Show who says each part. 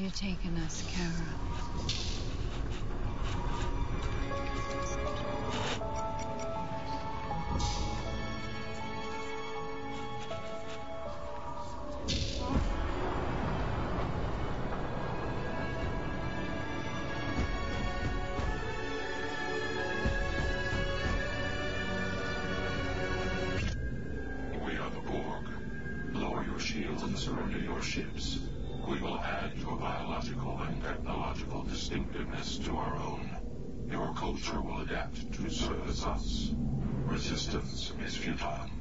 Speaker 1: you taken us, Kara?
Speaker 2: We are the Borg. Lower your shields and surrender your ships. We will add your biological and technological distinctiveness to our own. Your culture will adapt to serve as us. Resistance is futile.